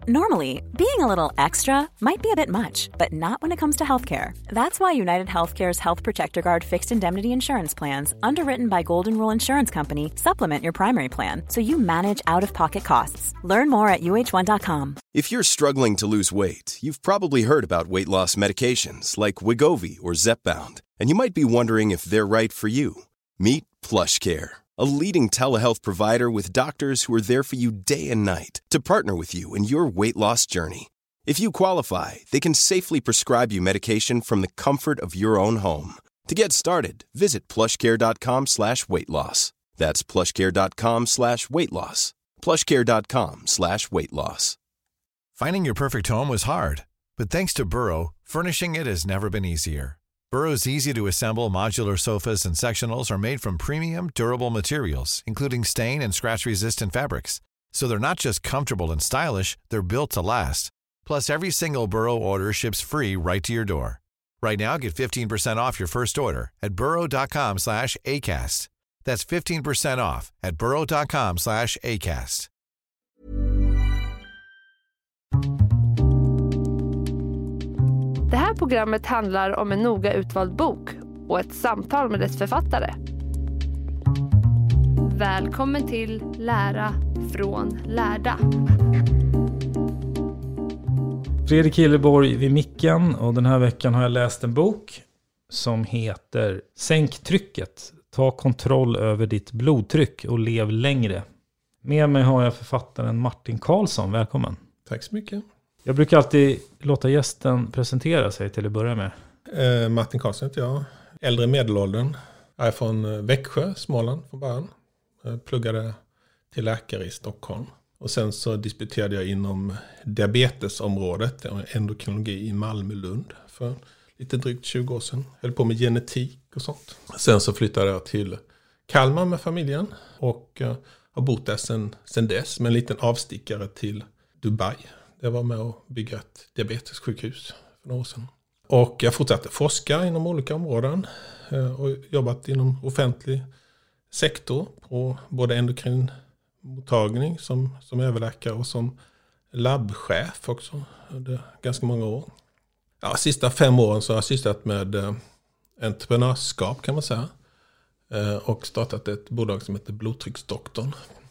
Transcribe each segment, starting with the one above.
Normally, being a little extra might be a bit much, but not when it comes to healthcare. That's why United Healthcare's Health Protector Guard fixed indemnity insurance plans, underwritten by Golden Rule Insurance Company, supplement your primary plan so you manage out-of-pocket costs. Learn more at uh1.com. If you're struggling to lose weight, you've probably heard about weight loss medications like Wegovy or Zepbound, and you might be wondering if they're right for you. Meet PlushCare, a leading telehealth provider with doctors who are there for you day and night to partner with you in your weight loss journey. If you qualify, they can safely prescribe you medication from the comfort of your own home. To get started, visit plushcare.com/weightloss. That's plushcare.com/weightloss. plushcare.com/weightloss. Finding your perfect home was hard, but thanks to Burrow, furnishing it has never been easier. Burrow's easy-to-assemble modular sofas and sectionals are made from premium, durable materials, including stain and scratch-resistant fabrics. So they're not just comfortable and stylish, they're built to last. Plus, every single Burrow order ships free right to your door. Right now, get 15% off your first order at burrow.com/ACAST. That's 15% off at burrow.com/ACAST. Det här programmet handlar om en noga utvald bok och ett samtal med dess författare. Välkommen till Lära från lärda. Fredrik Hilleborg vid micken, och den här veckan har jag läst en bok som heter Sänk trycket, ta kontroll över ditt blodtryck och lev längre. Med mig har jag författaren Martin Karlsson, välkommen. Tack så mycket. Jag brukar alltid låta gästen presentera sig till att börja med. Martin Karlsson heter jag, äldre medelåldern. Jag är från Växjö, Småland från början. Jag pluggade till läkare i Stockholm. Och sen så disputerade jag inom diabetesområdet, endokrinologi i Malmö, Lund, för lite drygt 20 år sedan. Jag höll på med genetik och sånt. Sen så flyttade jag till Kalmar med familjen och har bott där sen dess, med en liten avstickare till Dubai. Jag var med och bygga ett diabetessjukhus för några år sedan. Och jag fortsatte forska inom olika områden och jobbat inom offentlig sektor på både endokrinmottagning som överläkare och som labbchef också under ganska många år. Ja, sista 5 åren så har jag sysslat med entreprenörskap, kan man säga, och startat ett bolag som heter Blodtrycksdoktorn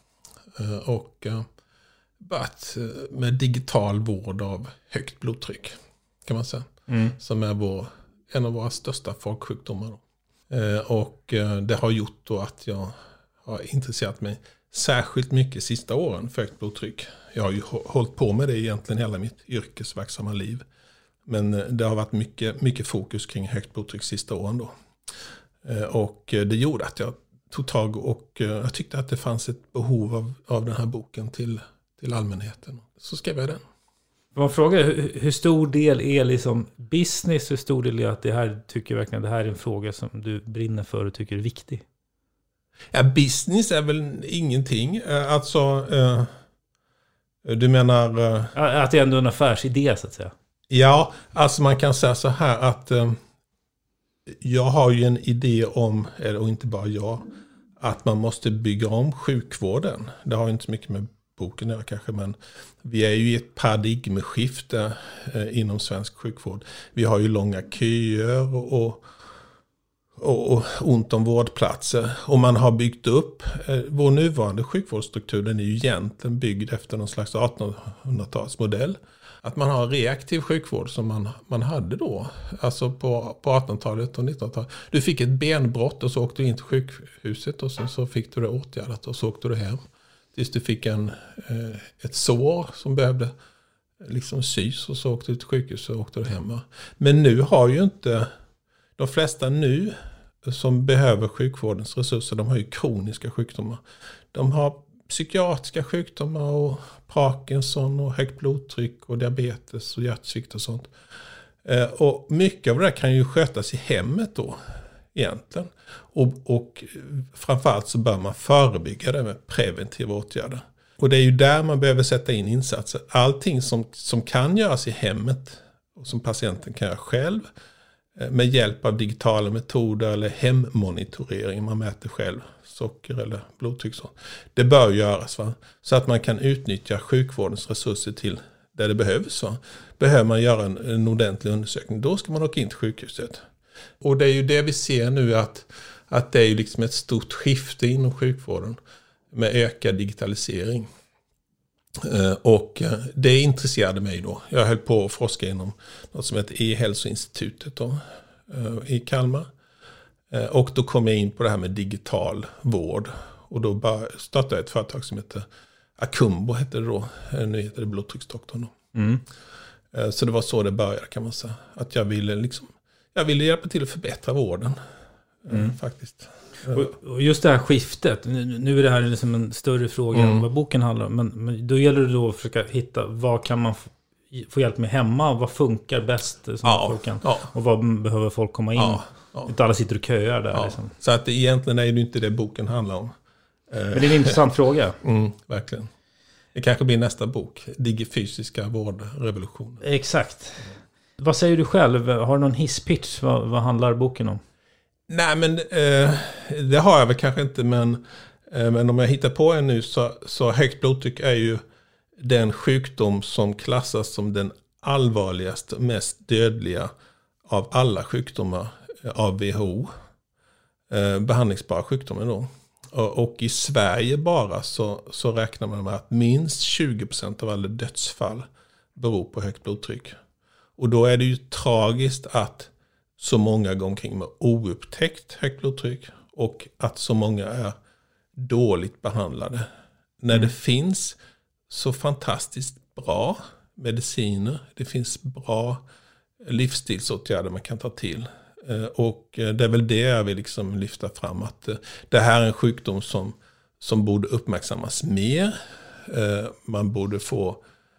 och börjat med digital vård av högt blodtryck, kan man säga, som är en av våra största folksjukdomar då. Och det har gjort då att jag har intresserat mig särskilt mycket sista åren för högt blodtryck. Jag har ju hållit på med det egentligen hela mitt yrkesverksamma liv. Men det har varit mycket fokus kring högt blodtryck sista åren då. Och det gjorde att jag tog tag och jag tyckte att det fanns ett behov av den här boken till allmänheten. Så skrev jag den. Man frågar hur stor del är liksom business, hur stor del är att det här tycker verkligen det här är en fråga som du brinner för och tycker är viktig? Ja, business är väl ingenting. Alltså, du menar... Att det är ändå en affärsidé så att säga. Ja, alltså man kan säga så här att jag har ju en idé om, och inte bara jag, att man måste bygga om sjukvården. Det har ju inte så mycket med boken där kanske, men vi är ju i ett paradigmskifte inom svensk sjukvård. Vi har ju långa köer och ont om vårdplatser, och man har byggt upp vår nuvarande sjukvårdsstruktur. Den är ju egentligen byggd efter någon slags 1800-talsmodell. Att man har reaktiv sjukvård som man hade då, alltså på 1800-talet och 1900-talet. Du fick ett benbrott och så åkte du in till sjukhuset och så fick du det åtgärdat och så åkte du hem. Tills du fick ett sår som behövde liksom sys, och så åkte du till sjukhus och åkte du hem. Men nu har ju inte de flesta nu som behöver sjukvårdens resurser, de har ju kroniska sjukdomar. De har psykiatriska sjukdomar och Parkinson och högt blodtryck och diabetes och hjärtsvikt och sånt. Och mycket av det där kan ju skötas i hemmet då egentligen. Och framförallt så bör man förebygga det med preventiva åtgärder. Och det är ju där man behöver sätta in insatser. Allting som kan göras i hemmet och som patienten kan göra själv med hjälp av digitala metoder eller hemmonitorering, man mäter själv socker eller blodtryck. Så. Det bör göras, va? Så att man kan utnyttja sjukvårdens resurser till där det behövs, så behöver man göra en ordentlig undersökning. Då ska man åka in till sjukhuset. Och det är ju det vi ser nu, att det är ju liksom ett stort skifte inom sjukvården med ökad digitalisering. Och det intresserade mig då. Jag höll på att forska inom något som heter E-hälsoinstitutet då, i Kalmar. Och då kom jag in på det här med digital vård. Och då startade jag ett företag som heter Acumbo, hette det då. Nu heter det Blodtrycksdoktorn då. Så det var så det började, kan man säga. Att jag ville hjälpa till att förbättra vården. Faktiskt. Och just det här skiftet, nu är det här liksom en större fråga än vad boken handlar om, men då gäller det då att försöka hitta vad kan man få hjälp med hemma, vad funkar bäst och vad behöver folk komma in. Inte alla sitter och köar där. Liksom. Så att egentligen är det inte det boken handlar om. Men det är en intressant fråga. Verkligen. Det kanske blir nästa bok, Digifysiska vårdrevolutionen. Exakt. Vad säger du själv? Har du någon hisspitch? Vad handlar boken om? Nej, men det har jag väl kanske inte, men om jag hittar på en nu så högt blodtryck är ju den sjukdom som klassas som den allvarligaste, mest dödliga av alla sjukdomar av WHO. Behandlingsbara sjukdomar då. Och i Sverige bara så räknar man med att minst 20% av alla dödsfall beror på högt blodtryck. Och då är det ju tragiskt att så många går omkring med oupptäckt högt blodtryck och att så många är dåligt behandlade. När det finns så fantastiskt bra mediciner, det finns bra livsstilsåtgärder man kan ta till. Och det är väl det jag vill liksom lyfta fram, att det här är en sjukdom som borde uppmärksammas mer. Man borde få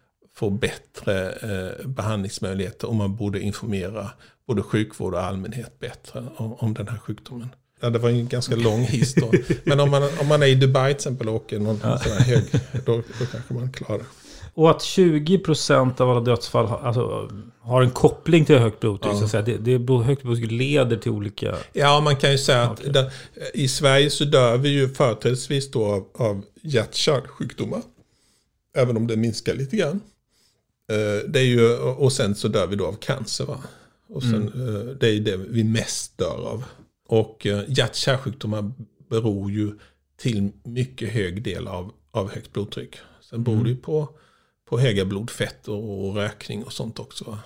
bättre behandlingsmöjligheter och man borde informera både sjukvård och allmänhet bättre om den här sjukdomen. Ja, det var en ganska lång historia. Men om man är i Dubai till exempel och åker någon sån här hög, då kanske man klarar det. Och att 20% av alla dödsfall har en koppling till högt blodtryck. Så att säga. Högt blodtryck leder till olika... Ja, man kan ju säga att i Sverige så dör vi ju företrädesvis då av hjärt-kärlsjukdomar. Även om det minskar lite grann. Det är ju, och sen så dör vi då av cancer, va? Och sen, det är det vi mest dör av. Och hjärt-kärlsjukdomar beror ju till mycket hög del av högt blodtryck. Sen beror det ju på höga blodfett och rökning och sånt också.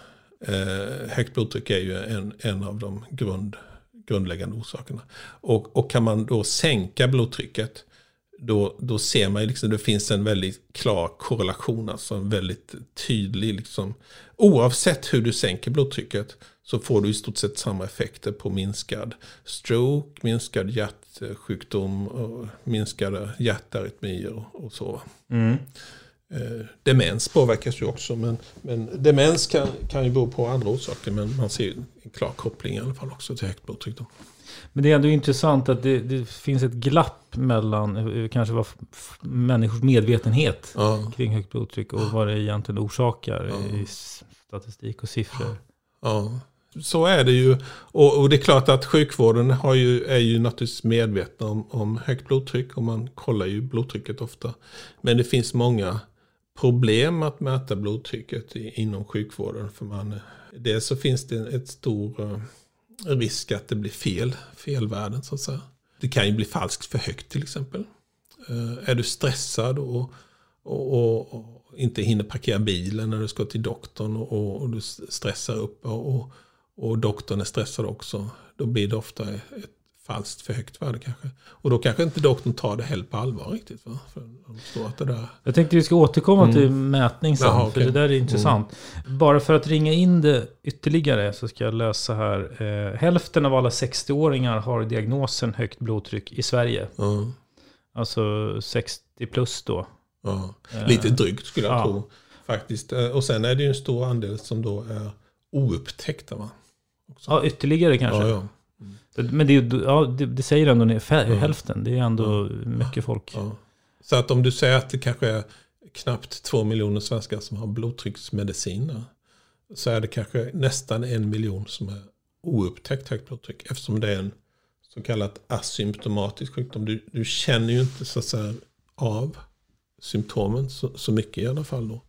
Högt blodtryck är ju en av de grundläggande orsakerna. Och kan man då sänka blodtrycket, då ser man ju liksom, det finns en väldigt klar korrelation, alltså en väldigt tydlig liksom, oavsett hur du sänker blodtrycket så får du i stort sett samma effekter på minskad stroke, minskad hjärtsjukdom och minskade hjärtarytmier och så. Demens påverkas ju också, men demens kan ju bero på andra orsaker, men man ser en klar koppling i alla fall också till högt blodtryck då. Men det är ändå intressant att det finns ett glapp mellan kanske vad människors medvetenhet kring högt blodtryck och vad det egentligen orsakar i statistik och siffror. Ja, så är det ju. Och det är klart att sjukvården är ju naturligtvis medvetna om högt blodtryck och man kollar ju blodtrycket ofta. Men det finns många problem att mäta blodtrycket inom sjukvården. För dels så finns det ett stor risk att det blir felvärden så att säga. Det kan ju bli falskt för högt till exempel. Är du stressad och inte hinner parkera bilen när du ska till doktorn och du stressar upp och doktorn är stressad också, då blir det ofta ett falskt för högt värde kanske. Och då kanske inte doktorn tar det heller på allvar riktigt. Va? För de står att det där... Jag tänkte vi ska återkomma till mätning sen, för det där är intressant. Bara för att ringa in det ytterligare så ska jag lösa här. Hälften av alla 60-åringar har diagnosen högt blodtryck i Sverige. Alltså 60 plus då. Ja. Lite drygt skulle jag tro faktiskt. Och sen är det ju en stor andel som då är oupptäckta, va? Också. Ja, ytterligare kanske. Ja. Men det säger ändå hälften. Det är ändå mycket folk. Ja. Så att om du säger att det kanske är knappt 2 miljoner svenskar som har blodtrycksmediciner, så är det kanske nästan 1 miljon som är oupptäckt högt blodtryck, eftersom det är en så kallad asymptomatisk sjukdom. Du känner ju inte så att säga av symptomen så mycket i alla fall då.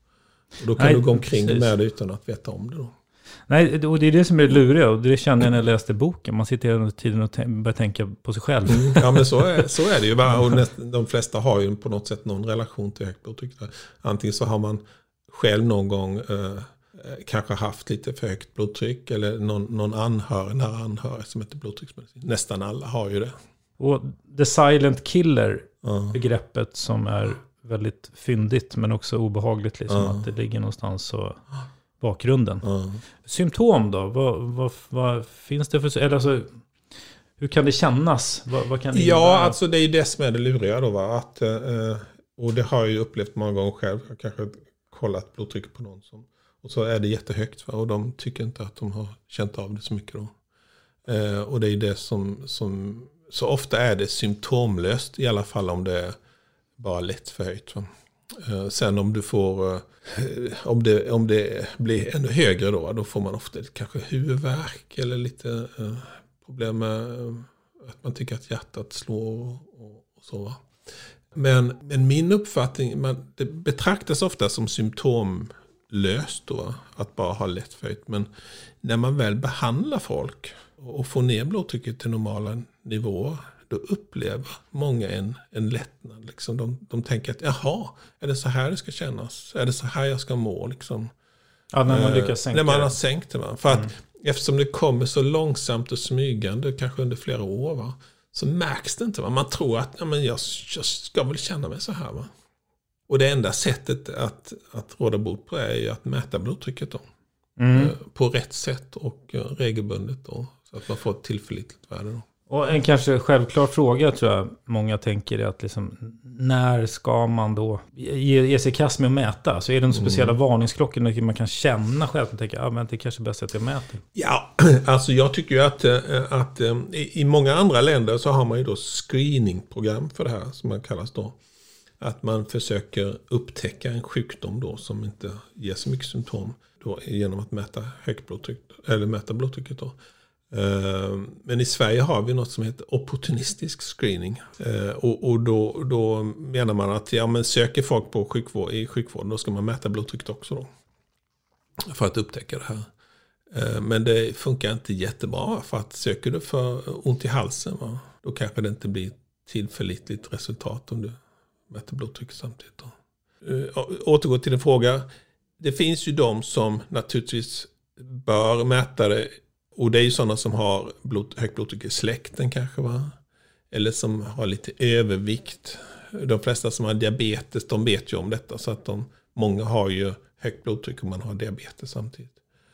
Och då kan du gå omkring med det utan att veta om det då. Nej, och det är det som är luriga, och det kände jag när jag läste boken. Man sitter hela tiden och börjar tänka på sig själv. Ja, men så är det ju. Och de flesta har ju på något sätt någon relation till högt blodtryck. Antingen så har man själv någon gång kanske haft lite för högt blodtryck, eller någon anhörig som heter blodtrycksmedicin. Nästan alla har ju det. Och the silent killer, begreppet som är väldigt fyndigt men också obehagligt, liksom, att det ligger någonstans så bakgrunden. Symptom då? Vad finns det för... Eller alltså, hur kan det kännas? Vad kan det innebära? Alltså det är det som är det luriga då, va? Att, och det har jag ju upplevt många gånger själv. Jag kanske kollat blodtryck på någon och så är det jättehögt, va? Och de tycker inte att de har känt av det så mycket då. Och det är det som så ofta är det symptomlöst, i alla fall om det är bara lätt förhöjt. Sen om du får, om det blir ännu högre då får man ofta kanske huvudvärk eller lite problem med att man tycker att hjärtat slår och så. Men min uppfattning, det betraktas ofta som symptomlöst då, att bara ha lätt förhöjt. Men när man väl behandlar folk och får ner blodtrycket till normala nivåer, då upplever många en lättnad. Liksom. De tänker att jaha, är det så här det ska kännas? Är det så här jag ska må? Liksom. Ja, när man lyckas sänka. När man har sänkt det. Va? För att eftersom det kommer så långsamt och smygande, kanske under flera år, va? Så märks det inte. Va? Man tror att jag ska väl känna mig så här. Va? Och det enda sättet att råda bot på är ju att mäta blodtrycket då. På rätt sätt och regelbundet då, så att man får ett tillförlitligt värde då. Och en kanske självklar fråga tror jag många tänker är att liksom, när ska man då ge sig kast med att mäta? Så är det en speciella varningsklockor när man kan känna själv och tänka men det är kanske bäst att jag mäter? Ja, alltså jag tycker ju att i många andra länder så har man ju då screeningprogram för det här som man kallas då. Att man försöker upptäcka en sjukdom då som inte ger så mycket symptom då, genom att mäta högt blodtryck eller mäta blodtrycket då. Men i Sverige har vi något som heter opportunistisk screening. Och då menar man att söker folk på sjukvården, då ska man mäta blodtrycket också då. För att upptäcka det här. Men det funkar inte jättebra, för att söker du för ont i halsen, va, då kanske det inte blir tillförlitligt resultat om du mäter blodtryck samtidigt då. Återgå till din fråga. Det finns ju de som naturligtvis bör mäta det. Och det är ju sådana som har högt blodtryck i släkten kanske, va? Eller som har lite övervikt. De flesta som har diabetes, de vet ju om detta. Så att många har ju högt blodtryck och man har diabetes samtidigt.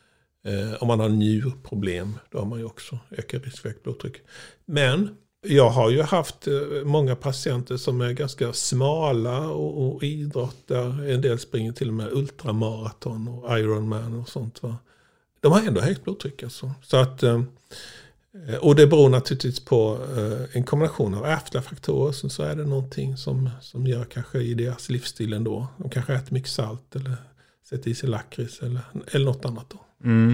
Om man har njurproblem, då har man ju också ökad risk för högt blodtryck. Men jag har ju haft många patienter som är ganska smala och idrottar. En del springer till och med ultramaraton och Ironman och sånt, va? De har ändå högt blodtryck alltså. Så att, och det beror naturligtvis på en kombination av ärftliga faktorer. Så är det någonting som gör kanske i deras livsstil ändå. De kanske äter mycket salt eller sätter i sig lakrits eller något annat då.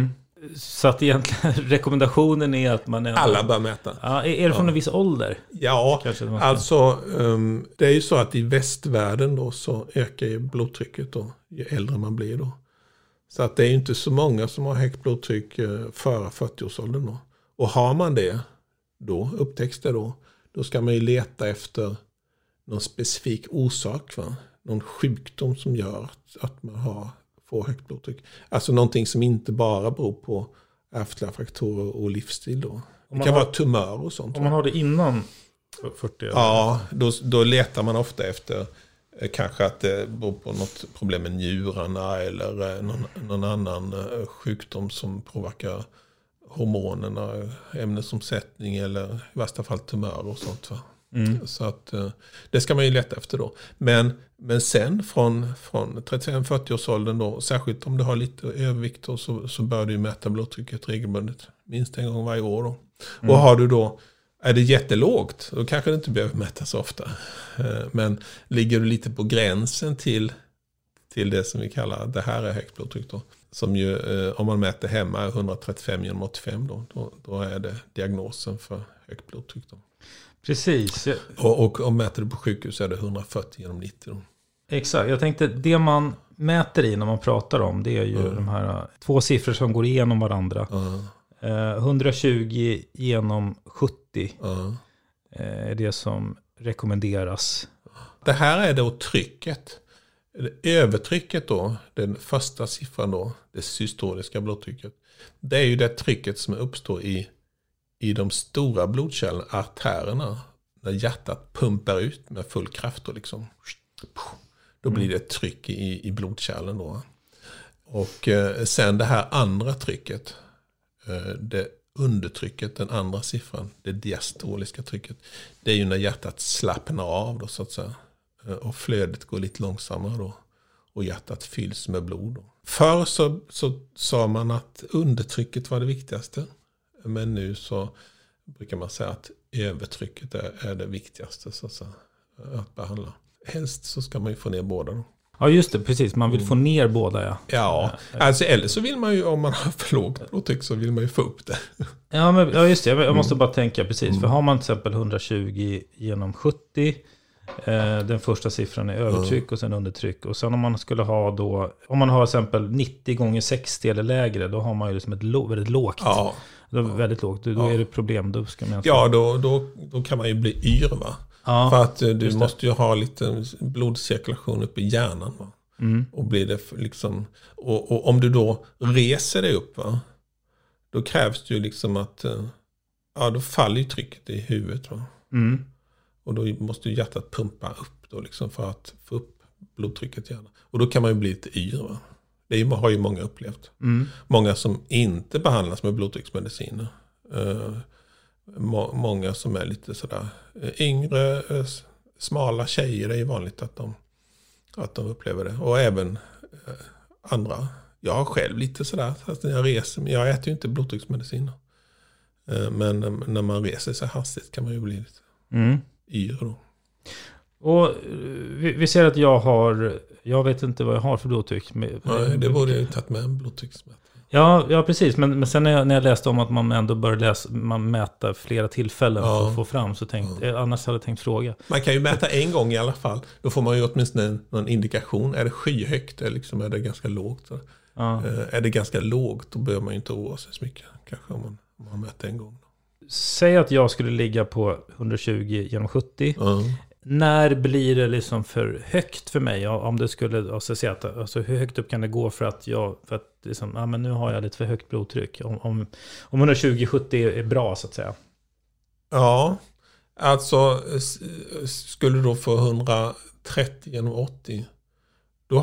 Så att egentligen rekommendationen är att man... Alla bör mäta. Ja, är det från en viss ålder? Ja, alltså det är ju så att i västvärlden då så ökar ju blodtrycket då ju äldre man blir då. Så att det är ju inte så många som har högt blodtryck före 40-årsåldern då. Och har man det, då upptäcks det då ska man ju leta efter någon specifik orsak, va? Någon sjukdom som gör att man får högt blodtryck. Alltså någonting som inte bara beror på ärftliga faktorer och livsstil då. Det kan vara tumör och sånt. Om man har det innan 40 år? Ja, då letar man ofta efter kanske att det beror på något problem med njurarna eller någon annan sjukdom som påverkar hormonerna, ämnesomsättning eller i värsta fall tumörer och sånt, va? Så att det ska man ju leta efter då. Men sen från 35-40-årsåldern då, särskilt om du har lite övervikt då, så bör du mäta blodtrycket regelbundet. Minst en gång varje år då. Och har du då, är det jättelågt, då kanske det inte behöver mätas så ofta. Men ligger du lite på gränsen till det som vi kallar, det här är högt blodtryck då. Som ju, om man mäter hemma, är 135/85 då är det diagnosen för högt blodtryck då. Precis. Och om mäter du på sjukhus är det 140/90 då. Exakt, jag tänkte det man mäter i när man pratar om det är ju de här 2 siffror som går igenom varandra. 120 genom 70 är det som rekommenderas. Det här är då trycket. Övertrycket då, den första siffran då, det systoliska blodtrycket. Det är ju det trycket som uppstår i de stora blodkärlen, artärerna, när hjärtat pumpar ut med full kraft och liksom, då blir det ett tryck i blodkärlen då. Och sen det här andra trycket, det undertrycket, den andra siffran, det diastoliska trycket, det är ju när hjärtat slappnar av då, så att säga. Och flödet går lite långsammare då. Och hjärtat fylls med blod då. Förr så sa man att undertrycket var det viktigaste. Men nu så brukar man säga att övertrycket är det viktigaste, så att säga, att behandla. Helst så ska man ju få ner båda då. Ja just det, precis. Man vill få ner båda, ja. Ja, alltså eller så vill man ju, om man har för lågt blodtryck så vill man ju få upp det. Ja just det, jag måste bara tänka precis. För har man till exempel 120 genom 70, den första siffran är övertryck och sen undertryck. Och sen om man skulle ha då, om man har till exempel 90 gånger 60 eller lägre, då har man ju liksom ett väldigt lågt. Ja. Väldigt lågt, då är det problem. Då ska man då kan man ju bli yr, va? Ja, för att du måste ju ha lite blodcirkulation uppe i hjärnan, va? Och blir det liksom, och om du då reser dig upp, va? Då krävs det ju liksom att då faller ju trycket i huvudet, va? Och då måste ju hjärtat pumpa upp då liksom för att få upp blodtrycket i hjärnan. Och då kan man ju bli lite yr, va? Det har ju många upplevt. Många som inte behandlas med blodtrycksmediciner. Många som är lite sådär yngre, smala tjejer, det är ju vanligt att de upplever det. Och även andra. Jag har själv lite sådär, när jag reser, men jag äter ju inte blodtrycksmediciner. Men när man reser sig hastigt kan man ju bli lite yr då. Och vi ser att jag vet inte vad jag har för blodtryck. Nej, det borde jag ju tagit med en blodtrycksmätare. Ja, precis. Men sen när jag läste om att man ändå bör mäta flera tillfällen för att få fram, så annars hade jag tänkt fråga. Man kan ju mäta en gång i alla fall. Då får man ju åtminstone någon indikation. Är det skyhögt eller liksom är det ganska lågt? Är det ganska lågt, då behöver man ju inte oroa sig så mycket. Kanske om man mäter en gång. Säg att jag skulle ligga på 120 genom 70. När blir det liksom för högt för mig? Om det skulle, alltså hur högt upp kan det gå för att liksom, men nu har jag lite för högt blodtryck. Om 120-70 är bra, så att säga. Ja, alltså skulle du då få 130 genom 80, då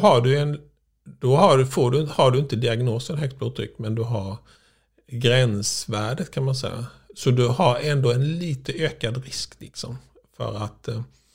har du inte diagnosen högt blodtryck, men du har gränsvärdet, kan man säga. Så du har ändå en lite ökad risk liksom, för att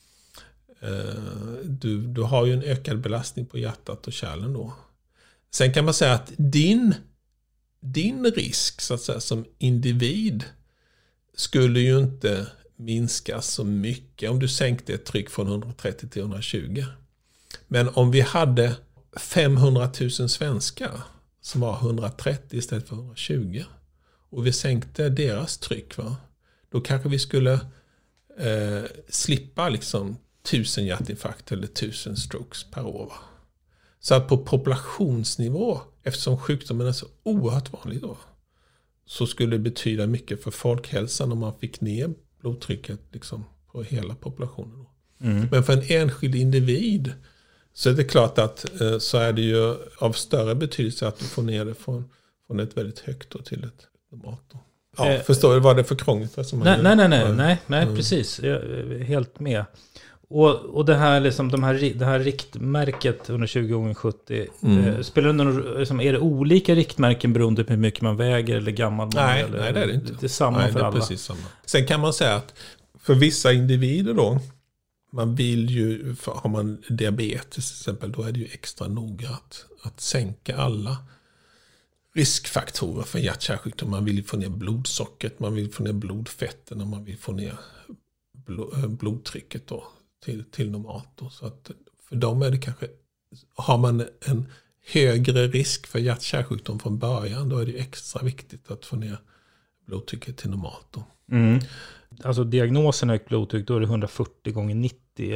du har ju en ökad belastning på hjärtat och kärlen då. Sen kan man säga att din risk, så att säga, som individ skulle ju inte minska så mycket om du sänkte ett tryck från 130 till 120. Men om vi hade 500 000 svenskar som var 130 istället för 120 och vi sänkte deras tryck, va? Då kanske vi skulle slippa liksom 1000 hjärtinfarkt eller 1000 strokes per år. Så att på populationsnivå, eftersom sjukdomen är så oerhört vanlig då, så skulle det betyda mycket för folkhälsan om man fick ner blodtrycket liksom på hela populationen då. Men för en enskild individ så är det klart att så är det ju av större betydelse att du får ner det från ett väldigt högt då till ett normalt då. Ja, förstår du vad det är för krångligt? Nej, precis. Jag är helt med. Och det här liksom, det här riktmärket under 20x70, spelar det någon, liksom, är det olika riktmärken beroende på hur mycket man väger eller gammal man är? Nej, det är det inte. Det är samma för alla. Det är precis samma. Sen kan man säga att för vissa individer då, man vill ju, har man diabetes till exempel, då är det ju extra noga att sänka alla riskfaktorer för hjärt-kärlsjukdom. Man vill få ner blodsockret, man vill få ner blodfetten och man vill få ner blodtrycket då till normalt då. Så att för dem är det kanske, har man en högre risk för hjärt-kärlsjukdom från början, då är det extra viktigt att få ner blodtrycket till normalt då. Alltså diagnosen högt blodtryck, då är det 140 gånger 90 eller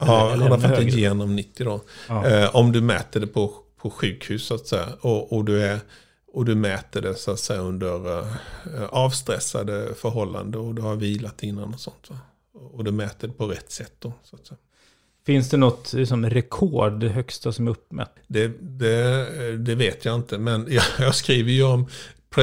Ja, eller 150 genom 90 då. Ja. Om du mäter det på sjukhus så att säga. Och du mäter det så att säga under avstressade förhållanden och du har vilat innan och sånt. Va? Och du mäter det på rätt sätt då så att säga. Finns det något liksom, rekord, det högsta som är uppmätt? Det vet jag inte, men jag skriver ju om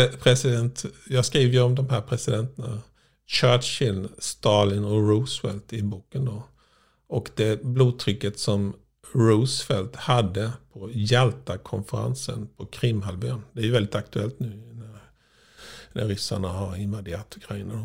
de här presidenterna Churchill, Stalin och Roosevelt i boken då. Och det blodtrycket som Roosevelt hade på Jalta-konferensen på Krimhalvön. Det är ju väldigt aktuellt nu när ryssarna har invaderat Ukraina.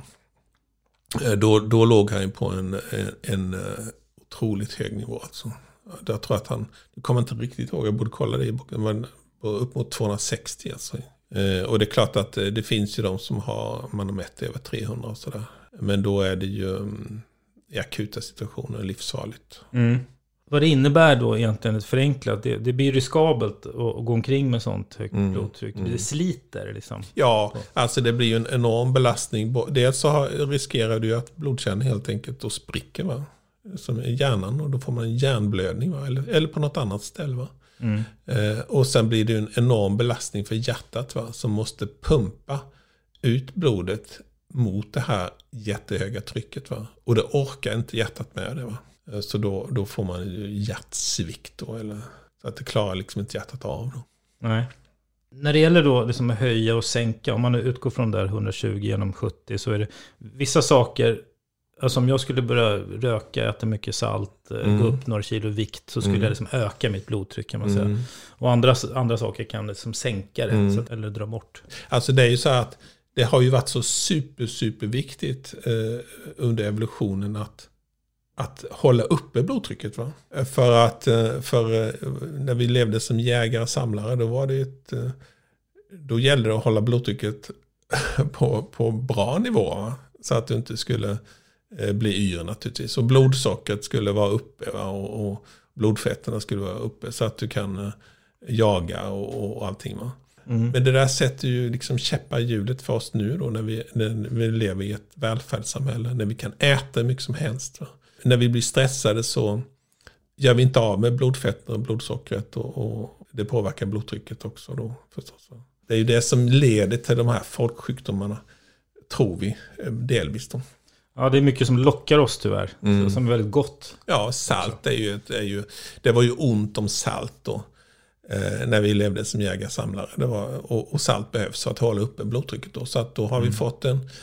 Då låg han på en otroligt hög nivå. Alltså. Jag tror att jag kommer inte riktigt ihåg, jag borde kolla det i boken, men upp mot 260 alltså. Och det är klart att det finns ju de som man har mätt över 300 och sådär. Men då är det ju i akuta situationer livsfarligt. Mm. Vad det innebär då egentligen ett förenklat, det blir riskabelt att gå omkring med sånt högt blodtryck. Det sliter liksom. Ja, alltså det blir ju en enorm belastning. Dels så riskerar du att blodkärlen helt enkelt då spricker, va? Som i hjärnan, och då får man en hjärnblödning, va? Eller på något annat ställe, va? Och sen blir det en enorm belastning för hjärtat, va? Som måste pumpa ut blodet mot det här jättehöga trycket, va? Och det orkar inte hjärtat med det, va? Så då får man ju hjärtsvikt då, eller så att det klarar liksom inte hjärtat av då. Nej. När det gäller då liksom att höja och sänka, om man utgår från där 120 genom 70, så är det vissa saker, alltså om jag skulle börja röka, äta mycket salt, gå upp några kilo vikt, så skulle jag liksom öka mitt blodtryck, kan man säga. Och andra saker kan liksom sänka det, eller dra bort. Alltså det är ju så att det har ju varit så super viktigt under evolutionen att hålla uppe blodtrycket, va? För när vi levde som jägare och samlare, då var det då gällde det att hålla blodtrycket på bra nivå, va? Så att du inte skulle bli yr naturligtvis. Och blodsockret skulle vara uppe, va? Och blodfetterna skulle vara uppe så att du kan jaga och allting, va? Men det där sätter ju liksom käppar i hjulet för oss nu då, när vi lever i ett välfärdssamhälle, när vi kan äta mycket som helst, va? När vi blir stressade så gör vi inte av med blodfetter och blodsockret, och det påverkar blodtrycket också då förstås. Det är ju det som leder till de här folksjukdomarna, tror vi, delvis då. Ja, det är mycket som lockar oss tyvärr, som är väldigt gott. Ja, salt det var ju ont om salt då, när vi levde som jägarsamlare. Och salt behövs för att hålla uppe blodtrycket då, så att då har vi fått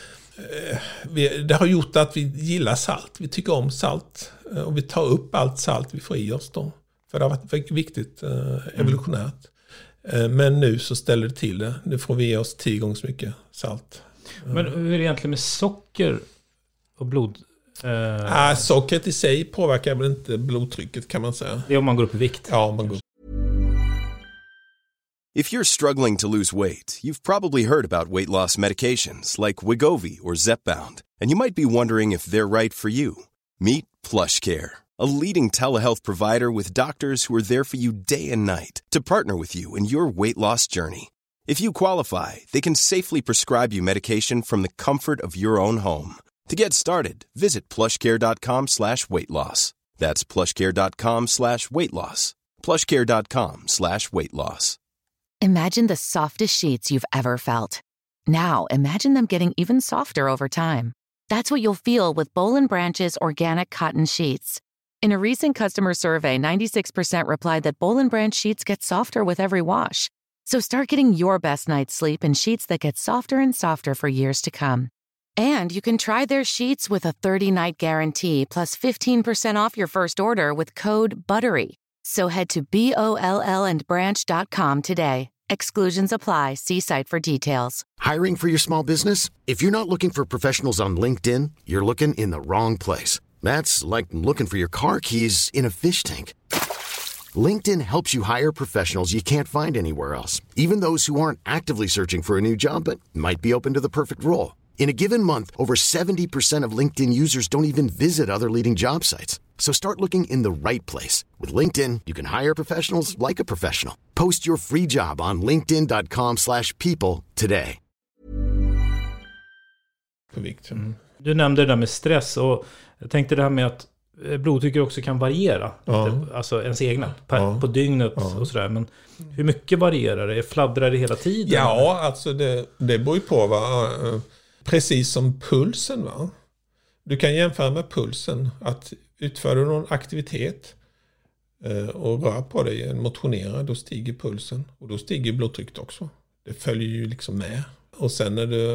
det har gjort att vi gillar salt. Vi tycker om salt och vi tar upp allt salt vi får i oss då. För det har varit viktigt evolutionärt. Men nu så ställer det till det. Nu får vi i oss 10 gånger så mycket salt. Men hur är det egentligen med socker och blod? Sockret i sig påverkar väl inte blodtrycket, kan man säga. Det är om man går upp i vikt. Ja, om man går upp. If you're struggling to lose weight, you've probably heard about weight loss medications like Wegovy or Zepbound, and you might be wondering if they're right for you. Meet PlushCare, a leading telehealth provider with doctors who are there for you day and night to partner with you in your weight loss journey. If you qualify, they can safely prescribe you medication from the comfort of your own home. To get started, visit plushcare.com/weightloss. That's plushcare.com/weightloss. plushcare.com/weightloss. Imagine the softest sheets you've ever felt. Now, imagine them getting even softer over time. That's what you'll feel with Boll & Branch's organic cotton sheets. In a recent customer survey, 96% replied that Boll & Branch sheets get softer with every wash. So start getting your best night's sleep in sheets that get softer and softer for years to come. And you can try their sheets with a 30-night guarantee plus 15% off your first order with code BUTTERY. So head to BOLLandbranch.com today. Exclusions apply. See site for details. Hiring for your small business? If you're not looking for professionals on LinkedIn, you're looking in the wrong place. That's like looking for your car keys in a fish tank. LinkedIn helps you hire professionals you can't find anywhere else, even those who aren't actively searching for a new job but might be open to the perfect role. In a given month, over 70% of LinkedIn users don't even visit other leading job sites. So start looking in the right place. With LinkedIn, you can hire professionals like a professional. Post your free job on linkedin.com/people today. Du nämnde det där med stress, och jag tänkte det här med att blodtrycket också kan variera. Alltså ens egna på dygnet och sådär. Men hur mycket varierar det? Fladdrar det hela tiden? Ja, alltså det beror ju på. Precis som pulsen. Va? Du kan jämföra med pulsen. Att utför du någon aktivitet och rör på dig, motionera, då stiger pulsen. Och då stiger blodtrycket också. Det följer ju liksom med. Och sen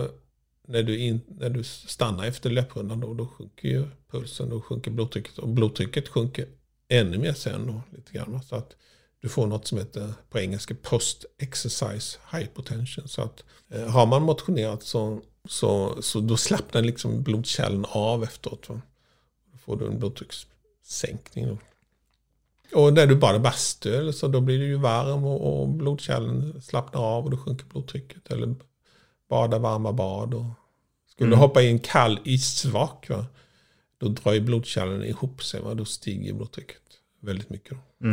när du stannar efter löprundan då sjunker ju pulsen, då sjunker blodtrycket. Och blodtrycket sjunker ännu mer sen då, lite grann. Så att du får något som heter på engelska post-exercise hypotension. Så att har man motionerat så då slappnar liksom blodkärlen av efteråt. Va? Då får du en blodtryckssänkning då. Och när du bara bastu så då blir det ju varm och blodkärlen slappnar av och då sjunker blodtrycket. Eller bada varma bad. Och skulle du hoppa i en kall isvak, va? Då drar ju blodkärlen ihop sig. Va? Då stiger blodtrycket väldigt mycket. Då.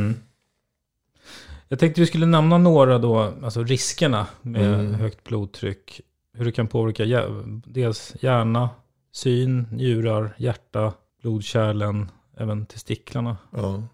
Jag tänkte vi skulle nämna några då, alltså riskerna med högt blodtryck. Hur det kan påverka dels hjärna, syn, njurar, hjärta, blodkärlen, även testiklarna. Ja.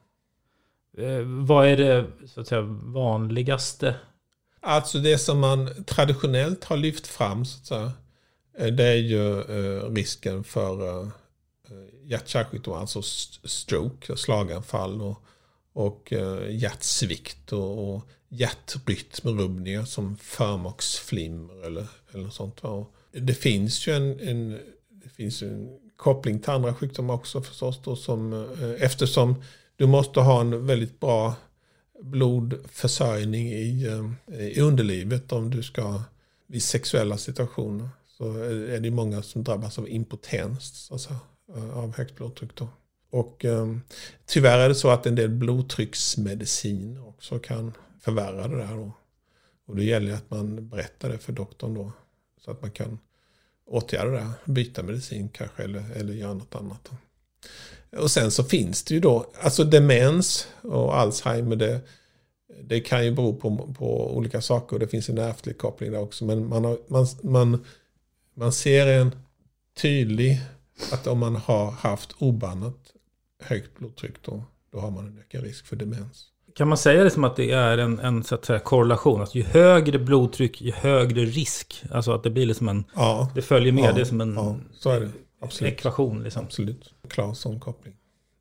Vad är det så att säga vanligaste? Alltså det som man traditionellt har lyft fram så att säga, det är ju risken för hjärt-kärlsjukdom, alltså stroke, slaganfall och hjärtsvikt och hjärtrytmrubbningar som förmaksflimmer eller något sånt. Och det finns ju en koppling till andra sjukdomar också förstås då, eftersom du måste ha en väldigt bra blodförsörjning i underlivet om du ska vid sexuella situationer, så är det många som drabbas av impotens, alltså, av högt blodtryck då. Och tyvärr är det så att en del blodtrycksmedicin också kan förvärra det där då. Och det gäller att man berättar det för doktorn då, så att man kan åtgärda det, byta medicin kanske eller göra något annat då. Och sen så finns det ju då, alltså demens och Alzheimer, det kan ju bero på olika saker och det finns en ärftlig koppling där också. Men man ser en tydlig, att om man har haft obannat högt blodtryck då har man en ökad risk för demens. Kan man säga det som att det är en så att säga korrelation? Att ju högre blodtryck, ju högre risk. Alltså att det blir liksom det följer med, det är som en så är det. Absolut. Ekvation liksom. Absolut, klar sån koppling.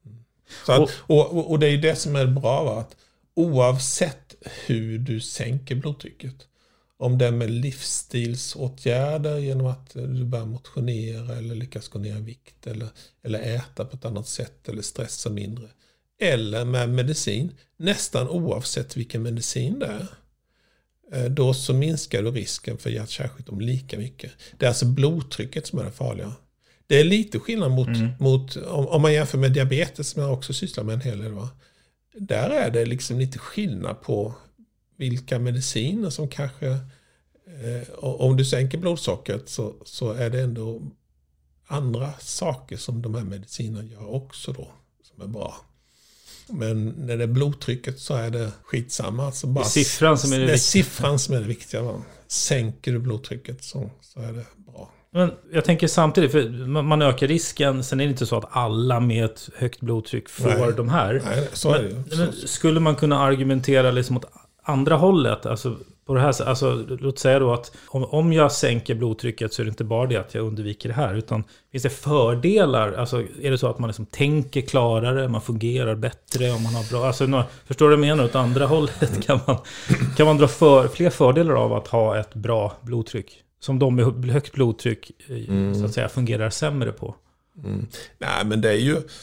Så att, och det är ju det som är bra, va? Att oavsett hur du sänker blodtrycket, om det är med livsstilsåtgärder genom att du börjar motionera eller lyckas gå ner i vikt eller äta på ett annat sätt eller stressa mindre, eller med medicin, nästan oavsett vilken medicin det är, då så minskar du risken för hjärt-kärlsjukdom lika mycket. Det är alltså blodtrycket som är det farliga. Det är lite skillnad mot om man jämför med diabetes, som jag också sysslar med en hel del. Va? Där är det liksom lite skillnad på vilka mediciner som kanske, om du sänker blodsockret så är det ändå andra saker som de här medicinerna gör också då, som är bra. Men när det är blodtrycket så är det skitsamma. Alltså bara, det är siffran som är det viktiga. Siffran som är det viktiga. Va? Sänker du blodtrycket så är det bra. Men jag tänker samtidigt, för man ökar risken, sen är det inte så att alla med ett högt blodtryck får de här. Nej, så är det. Men skulle man kunna argumentera liksom åt andra hållet? Alltså på det här, alltså, låt säga då att om jag sänker blodtrycket så är det inte bara det att jag undviker det här, utan finns det fördelar? Alltså är det så att man liksom tänker klarare, man fungerar bättre om man har bra, alltså förstår du vad jag menar? Åt andra hållet kan man dra fler fördelar av att ha ett bra blodtryck som de med högt blodtryck så att säga fungerar sämre på? Nej, men det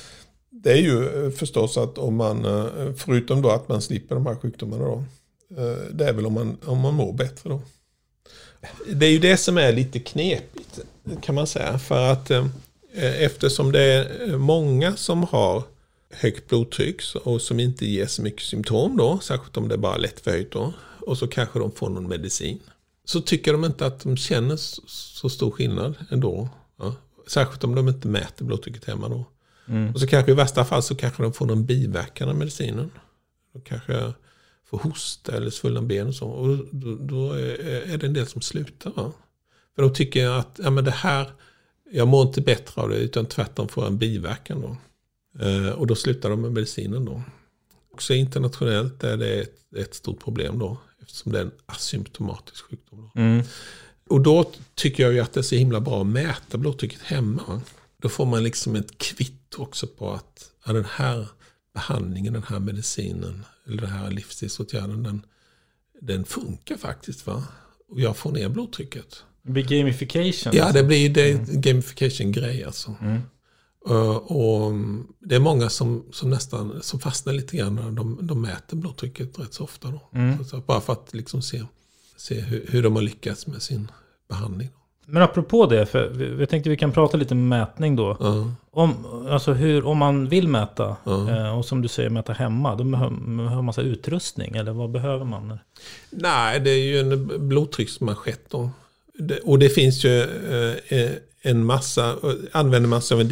är ju förstås att om man, förutom då att man slipper de här sjukdomarna då, det är väl om man mår bättre då. Det är ju det som är lite knepigt, kan man säga, för att eftersom det är många som har högt blodtryck och som inte ger så mycket symptom då, särskilt om det är bara lätt förhöjt då, och så kanske de får någon medicin, så tycker de inte att de känner så stor skillnad ändå. Ja. Särskilt om de inte mäter blodtrycket hemma då. Och så kanske i värsta fall så kanske de får någon biverkan av medicinen. De kanske får hosta eller svullna ben och så. Och då är det en del som slutar. Va? För de tycker att men det här, jag mår inte bättre av det, utan tvärtom får en biverkan då. Och då slutar de med medicinen då. Också internationellt är det ett stort problem då, eftersom det är en asymptomatisk sjukdom då. Och då tycker jag ju att det är så himla bra att mäta blodtrycket hemma. Då får man liksom ett kvitto också på att den här behandlingen, den här medicinen eller den här livsstilsåtgärden, den funkar faktiskt, va? Och jag får ner blodtrycket. Det blir gamification. Ja, det blir gamification-grej alltså. Och det är många som nästan som fastnar lite grann när de mäter blodtrycket rätt så ofta då. Så bara för att liksom se hur de har lyckats med sin behandling. Men apropå det, för jag tänkte vi kan prata lite med mätning då. Om man vill mäta och som du säger mäta hemma, då behöver man massa utrustning, eller vad behöver man? Nej, det är ju en blodtrycksmanschett då. Och det finns ju en massa, använder man sig av en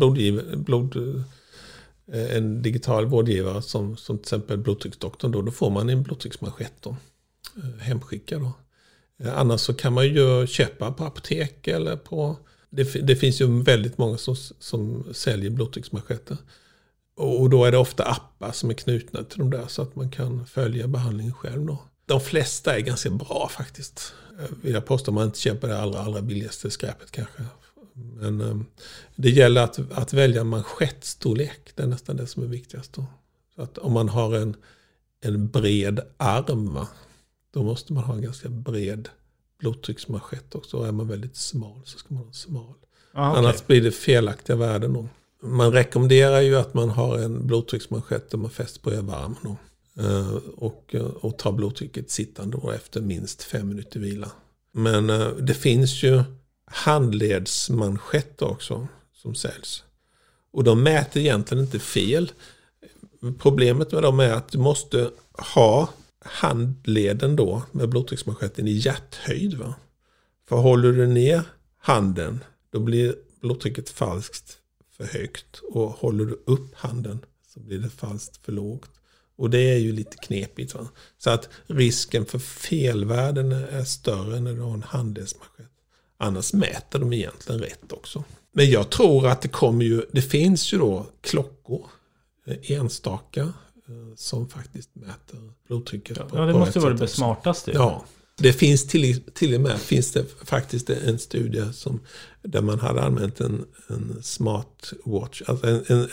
digital vårdgivare som till exempel blodtrycksdoktorn då får man en blodtrycksmanschett då, hemskickad då. Annars så kan man ju köpa på apotek eller på... Det finns ju väldigt många som säljer blodtrycksmanschetter. Och då är det ofta appar som är knutna till de där så att man kan följa behandlingen själv då. De flesta är ganska bra faktiskt. Vill jag påstå, man inte köper det allra billigaste skräpet kanske. Men det gäller att välja manschettstorlek. Det är nästan det som är viktigast då. Så att om man har en bred arm, va? Då måste man ha en ganska bred blodtrycksmanschett också. Och är man väldigt smal så ska man ha en smal. Okay. Annars blir det felaktiga värden då. Man rekommenderar ju att man har en blodtrycksmanschett där man fäster på överarmen då. Och tar blodtrycket sittande då efter minst 5 minuter vila. Men det finns ju handledsmanschetter också som säljs. Och de mäter egentligen inte fel. Problemet med dem är att du måste ha handleden då med blodtrycksmanschetten i hjärthöjd, va? För håller du ner handen då blir blodtrycket falskt för högt, och håller du upp handen så blir det falskt för lågt. Och det är ju lite knepigt, va? Så att risken för felvärden är större när du har en handledsmanschett. Annars mäter de egentligen rätt också. Men jag tror att det finns ju då klockor, enstaka, som faktiskt mäter blodtrycket. Ja, det måste vara det smartaste. Ja, det finns till och med finns det faktiskt en studie där man hade använt en smartwatch, alltså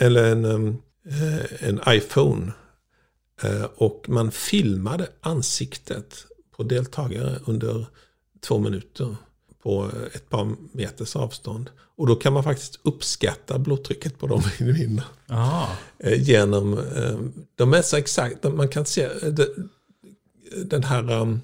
en iPhone, och man filmade ansiktet på deltagare under 2 minuter på ett par meters avstånd. Och då kan man faktiskt uppskatta blodtrycket på de individerna. Genom, de är så exakt, man kan se den här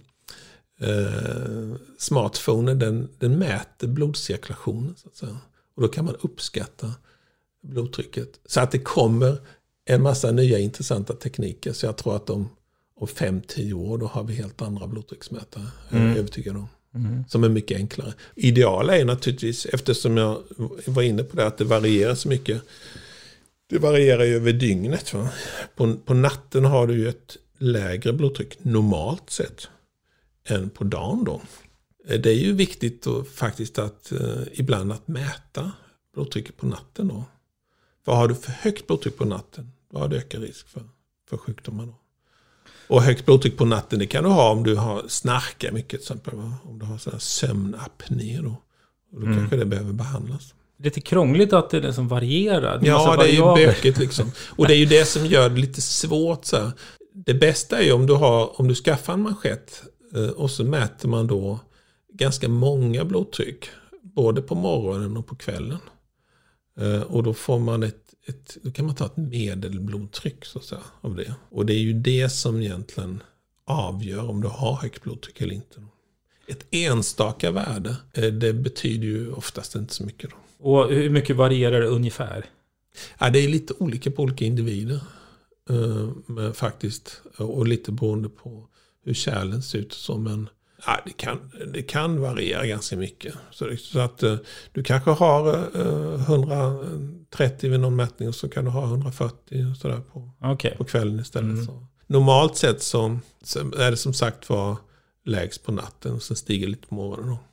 smartphonen, den mäter blodcirkulationen så att säga. Och då kan man uppskatta blodtrycket. Så att det kommer en massa nya intressanta tekniker. Så jag tror att om 5-10 år då har vi helt andra blodtrycksmätare. Jag är övertygad om. Som är mycket enklare. Ideala är naturligtvis, eftersom jag var inne på det, att det varierar så mycket. Det varierar ju över dygnet. Va? På natten har du ju ett lägre blodtryck normalt sett än på dagen då. Det är ju viktigt då, faktiskt att ibland att mäta blodtrycket på natten då. För har du för högt blodtryck på natten, då har du ökad risk för sjukdomar då. Och högt blodtryck på natten, det kan du ha om du har snarkar mycket till exempel, va? Om du har sån här sömnapné då. Och då kanske det behöver behandlas. Lite krångligt att det liksom varierar. Ja, det är ju bökigt liksom. Och det är ju det som gör det lite svårt så här. Det bästa är ju om du skaffar en manschett och så mäter man då ganska många blodtryck både på morgonen och på kvällen. Och då får man då kan man ta ett medelblodtryck så att säga, av det. Och det är ju det som egentligen avgör om du har högt blodtryck eller inte. Ett enstaka värde, det betyder ju oftast inte så mycket då. Och hur mycket varierar det ungefär? Ja, det är lite olika på olika individer faktiskt. Och lite beroende på hur kärlen ser ut och så, men det kan variera ganska mycket. Så att du kanske har 130 vid någon mätning och så kan du ha 140 och sådär på kvällen istället. Så. Normalt sett så är det som sagt var lägst på natten och sen stiger lite på morgonen då.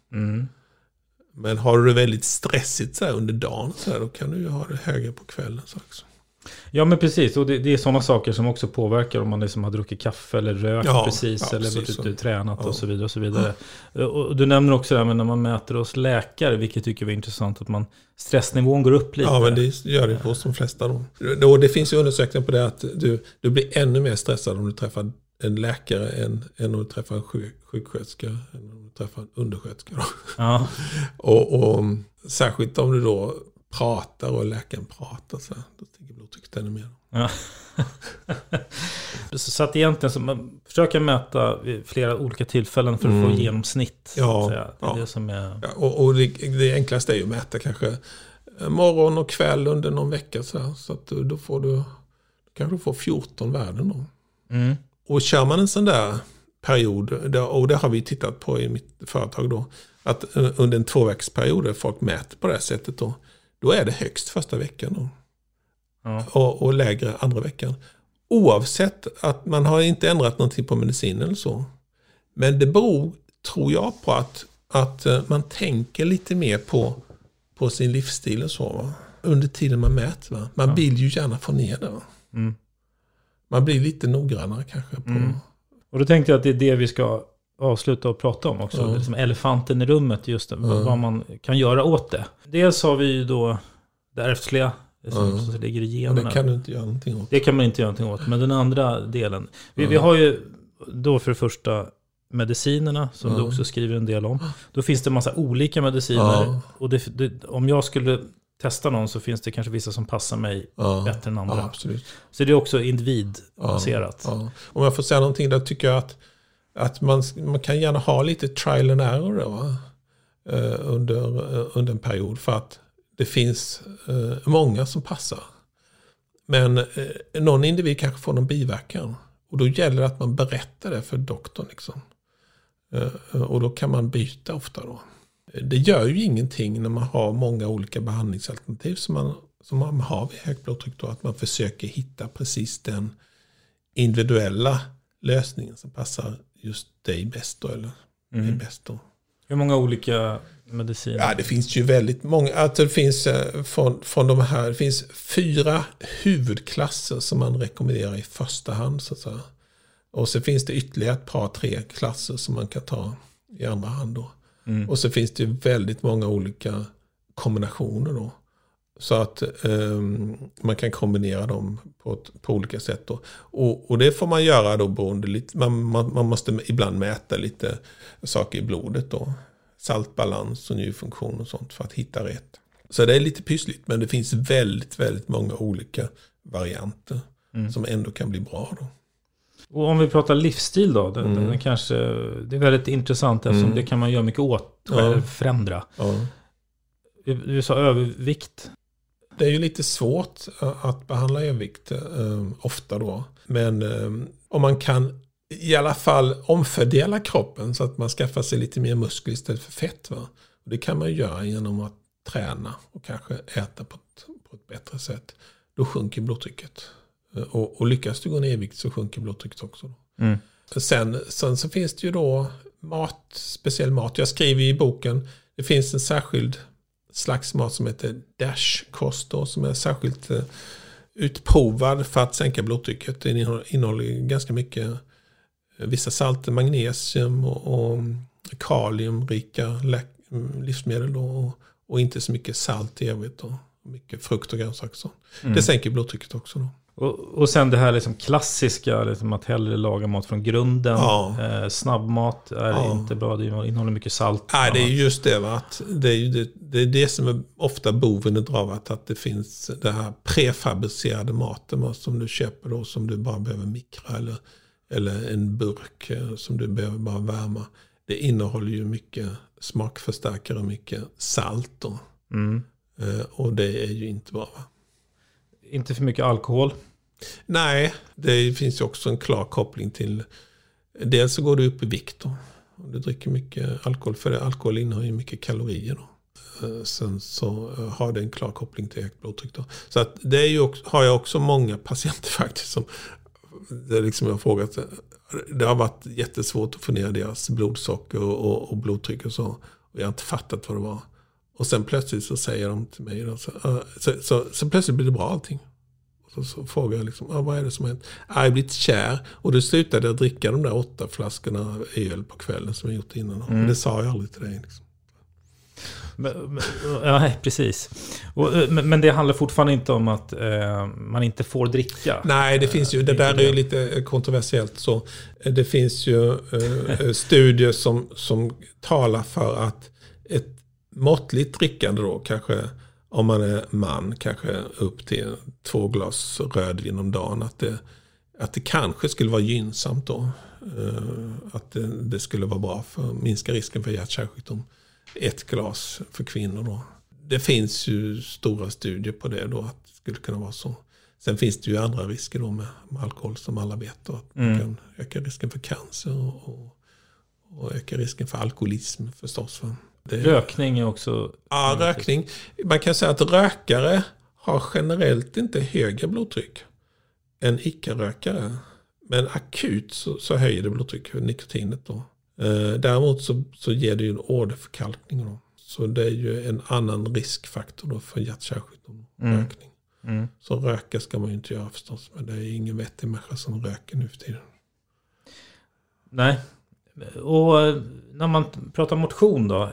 Men har du det väldigt stressigt så här under dagen så här, då kan du ju ha det högre på kvällen så också. Ja, men precis. Och det är sådana saker som också påverkar om man liksom har druckit kaffe eller rökt precis eller varit ute och tränat och så vidare och så vidare. Och du nämner också det här med när man mäter hos läkare, vilket tycker vi är intressant, att stressnivån går upp lite. Ja, men det gör det hos de flesta då. Det finns ju undersökningar på det att du blir ännu mer stressad om du träffar en läkare än om du träffar en sjuksköterska än om du träffar en undersköterska. Då. Ja. och särskilt om du då pratar och läkaren pratar så då stiger blodtrycket ännu mer. Ja. Så att egentligen så man försöker mäta vid flera olika tillfällen för att få genomsnitt. Ja, det är det som är... Ja, och det enklaste är ju att mäta kanske morgon och kväll under någon vecka så att då kanske du får 14 värden då. Mm. Och kör man en sån där period, och det har vi tittat på i mitt företag då, att under en 2-vecksperiod där folk mäter på det här sättet då är det högst första veckan då. Ja. Och lägre andra veckan. Oavsett att man har inte ändrat någonting på medicinen eller så. Men det beror, tror jag, på att man tänker lite mer på sin livsstil och så, va? Under tiden man mäter. Va? Man vill ju gärna få ner det. Va? Mm. Man blir lite noggrannare kanske. Och då tänkte jag att det är det vi ska avsluta och prata om också. Ja. Liksom elefanten i rummet, just det, vad man kan göra åt det. Dels har vi ju då det ärftliga som ligger i generna. Det kan du inte göra någonting åt. Det kan man inte göra någonting åt. Men den andra delen. Vi har ju då för det första medicinerna som du också skriver en del om. Då finns det en massa olika mediciner. Ja. Och om jag skulle testa någon så finns det kanske vissa som passar mig bättre än andra. Ja, absolut. Så det är också individbaserat. Ja. Om jag får säga någonting där tycker jag att man kan gärna ha lite trial and error då, under en period, för att det finns många som passar. Men någon individ kanske får någon biverkan. Och då gäller det att man berättar det för doktorn. Liksom. Och då kan man byta ofta då. Det gör ju ingenting när man har många olika behandlingsalternativ som man har vid högt blodtryck då, att man försöker hitta precis den individuella lösningen som passar just dig bäst då, eller dig bäst då. Hur många olika mediciner? Ja, det finns ju väldigt många. Alltså det finns från de här, det finns 4 huvudklasser som man rekommenderar i första hand så att säga. Och så finns det ytterligare ett par 3 klasser som man kan ta i andra hand då. Och så finns det väldigt många olika kombinationer då. Så att man kan kombinera dem på olika sätt då. Och det får man göra då beroende lite. Man måste ibland mäta lite saker i blodet då. Saltbalans och njurfunktion och sånt för att hitta rätt. Så det är lite pyssligt, men det finns väldigt, väldigt många olika varianter som ändå kan bli bra då. Och om vi pratar livsstil då, den kanske, det är väldigt intressant eftersom det kan man göra mycket åt, förändra. Ja. Du sa övervikt. Det är ju lite svårt att behandla övervikt ofta då. Men om man kan i alla fall omfördela kroppen så att man skaffar sig lite mer muskler istället för fett. Va? Och det kan man göra genom att träna och kanske äta på ett bättre sätt. Då sjunker blodtrycket. Och lyckas du gå ner i vikt så sjunker blodtrycket också. Sen så finns det ju då speciell mat. Jag skriver i boken, det finns en särskild slags mat som heter DASH-kost då, som är särskilt utprovad för att sänka blodtrycket. Det innehåller ganska mycket vissa salter, magnesium och kaliumrika livsmedel då, och inte så mycket salt i övrigt då. Mycket frukt och grönsaker. Det sänker blodtrycket också då. Och sen det här liksom klassiska, liksom att hellre laga mat från grunden. Snabbmat är inte bra, det innehåller mycket salt. Nej, det är just det. Va? Att det är det som är ofta boven i dramat, att det finns det här prefabricerade maten som du köper då, som du bara behöver mikra eller en burk som du behöver bara värma. Det innehåller ju mycket smakförstärkare och mycket salt då. Och det är ju inte bra, va? Inte för mycket alkohol? Nej, det finns ju också en klar koppling till... Dels så går du upp i vikt då. Om du dricker mycket alkohol, för alkohol innehåller ju mycket kalorier då. Sen så har det en klar koppling till högt blodtryck då. Så att det är ju också, har jag också många patienter faktiskt som... Det liksom jag har frågat... Det har varit jättesvårt att få ner deras blodsocker och blodtryck och så. Och jag har inte fattat vad det var. Och sen plötsligt så säger de till mig då, så plötsligt blir det bra allting. Så frågade jag liksom, vad är det som hänt? Jag har blivit kär. Och då slutade jag dricka de där 8 flaskorna öl på kvällen som jag gjort innan. Men det sa jag aldrig till dig. Liksom. Ja, precis. Men det handlar fortfarande inte om att man inte får dricka. Nej, det finns ju, det där är ju lite kontroversiellt. Så det finns ju studier som talar för att ett måttligt drickande då, kanske om man är man, kanske upp till 2 glas rödvin om dagen, att det kanske skulle vara gynnsamt då. Att det skulle vara bra för att minska risken för hjärt-kärlsjukdom. 1 glas för kvinnor då. Det finns ju stora studier på det då, att det skulle kunna vara så. Sen finns det ju andra risker då med alkohol som alla vet då, att man kan öka risken för cancer och öka risken för alkoholism förstås. Rökning är också... Ja, rökning. Man kan säga att rökare har generellt inte högre blodtryck än icke-rökare. Men akut så höjer det blodtryck, nikotinet då. Däremot så ger det ju en åderförkalkning då. Så det är ju en annan riskfaktor då för hjärt-kärlsjukdom och rökning. Så röka ska man ju inte göra förstås, men det är ingen vettig människa som röker nu för tiden. Nej. Och när man pratar motion då,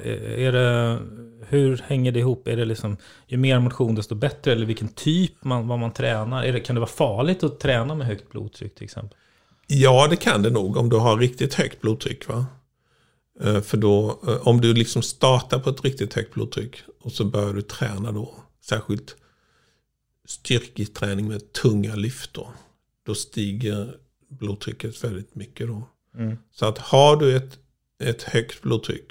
hur hänger det ihop? Är det liksom, ju mer motion desto bättre, eller vilken typ vad man tränar? Kan det vara farligt att träna med högt blodtryck till exempel? Ja, det kan det nog om du har riktigt högt blodtryck, va? För då, om du liksom startar på ett riktigt högt blodtryck och så börjar du träna då, särskilt styrketräning med tunga lyft då stiger blodtrycket väldigt mycket då. Så att har du ett högt blodtryck,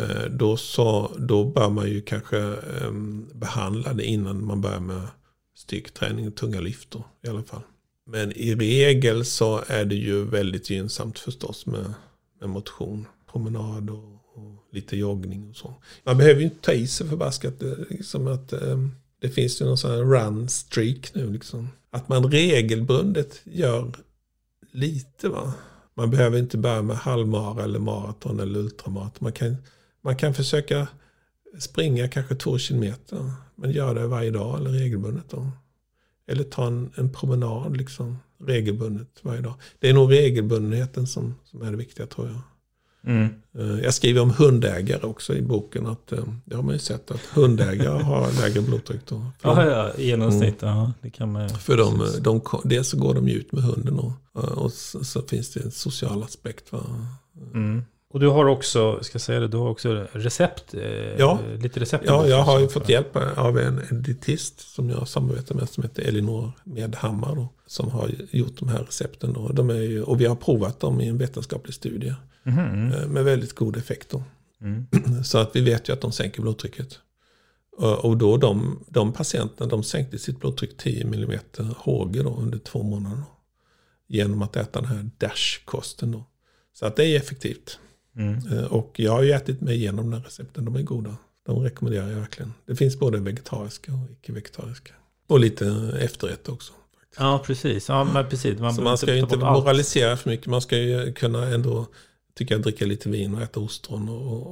då bör man ju kanske behandla det innan man börjar med styrketräning och tunga lyft då, i alla fall. Men i regel så är det ju väldigt gynnsamt förstås med motion, promenad och lite joggning och så. Man behöver ju inte ta i sig förbaskat, liksom att det finns ju någon sån här run streak nu liksom. Att man regelbundet gör lite, va. Man behöver inte börja med halvmara eller maraton eller ultramaraton. Man kan försöka springa kanske 2 kilometer, men gör det varje dag eller regelbundet då. Eller ta en promenad liksom regelbundet varje dag. Det är nog regelbundenheten som är det viktiga, tror jag. Jag skriver om hundägare också i boken, att det har man ju sett att hundägare har lägre blodtryck då. Ja, i genomsnitt. Ja, det kan man. För dels så går de ut med hunden och så finns det en social aspekt, va? Och du har också, du har också recept, lite recept. Ja, jag har ju fått hjälp av en dietist som jag samarbetar med, som heter Elinor Medhammar då, som har gjort de här recepten då. Och vi har provat dem i en vetenskaplig studie med väldigt god effekt då. Så att vi vet ju att de sänker blodtrycket. Och då de patienterna, de sänkte sitt blodtryck 10 mm HG då under 2 månader då, genom att äta den här DASH-kosten då. Så att det är effektivt. Och jag har ju ätit mig igenom den recepten. De är goda. De rekommenderar jag verkligen. Det finns både vegetariska och icke-vegetariska. Och lite efterrätt också. Faktiskt. Ja, precis. Ja, men precis. Så man ska ju inte moralisera för mycket. Man ska ju kunna ändå, tycker jag, dricka lite vin och äta ostron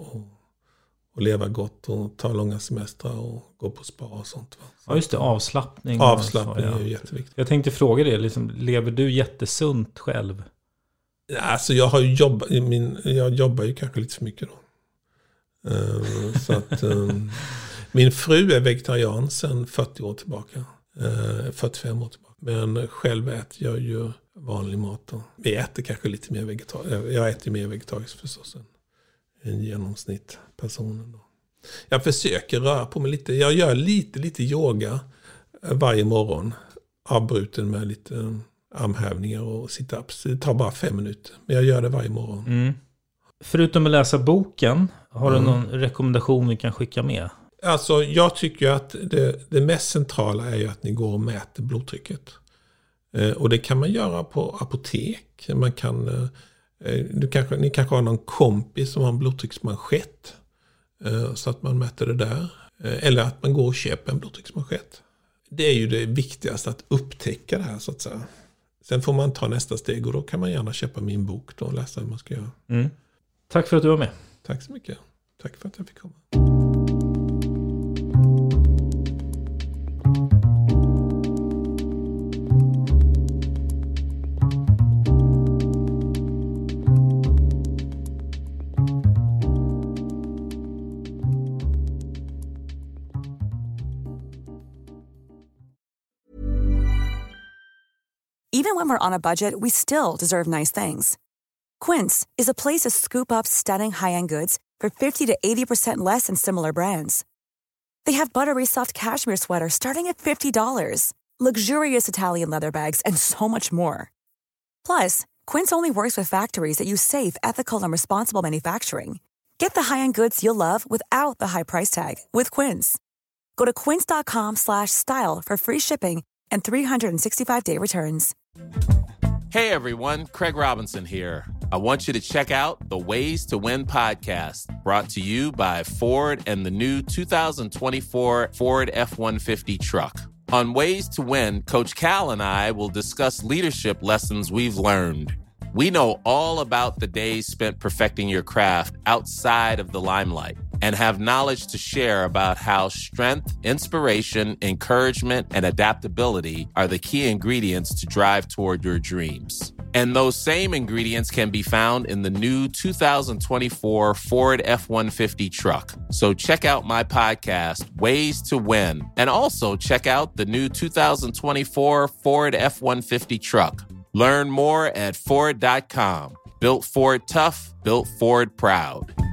och leva gott och ta långa semestrar och gå på spa och sånt. Va? Ja, just det. Avslappning. Avslappning är ju jätteviktigt. Jag tänkte fråga det. Liksom, lever du jättesunt själv? Alltså jag jobbar ju kanske lite för mycket då. Så att min fru är vegetarian sedan 40 år tillbaka. 45 år tillbaka. Men själv äter jag ju vanlig mat då. Vi äter kanske lite mer vegetariskt. Jag äter mer vegetariskt förstås än genomsnittpersonen då. Jag försöker röra på mig lite. Jag gör lite yoga varje morgon. Avbruten med lite armhävningar och sit-ups. Det tar bara 5 minuter. Men jag gör det varje morgon. Förutom att läsa boken, har du någon rekommendation vi kan skicka med? Alltså jag tycker att det mest centrala är ju att ni går och mäter blodtrycket. Och det kan man göra på apotek. Man kan, ni kanske har någon kompis som har en blodtrycksmanschett. Så att man mäter det där. Eller att man går och köper en blodtrycksmanschett. Det är ju det viktigaste, att upptäcka det här så att säga. Sen får man ta nästa steg och då kan man gärna köpa min bok då och läsa hur man ska göra. Tack för att du var med. Tack så mycket. Tack för att jag fick komma. Even when we're on a budget, we still deserve nice things. Quince is a place to scoop up stunning high-end goods for 50 to 80% less than similar brands. They have buttery soft cashmere sweaters starting at $50, luxurious Italian leather bags, and so much more. Plus, Quince only works with factories that use safe, ethical, and responsible manufacturing. Get the high-end goods you'll love without the high price tag with Quince. Go to quince.com/style for free shipping and 365-day returns. Hey everyone, Craig Robinson here. I want you to check out the Ways to Win podcast, brought to you by Ford and the new 2024 Ford F-150 truck. On Ways to Win, Coach Cal and I will discuss leadership lessons we've learned. We know all about the days spent perfecting your craft outside of the limelight and have knowledge to share about how strength, inspiration, encouragement, and adaptability are the key ingredients to drive toward your dreams. And those same ingredients can be found in the new 2024 Ford F-150 truck. So check out my podcast, Ways to Win, and also check out the new 2024 Ford F-150 truck. Learn more at Ford.com. Built Ford tough, built Ford proud.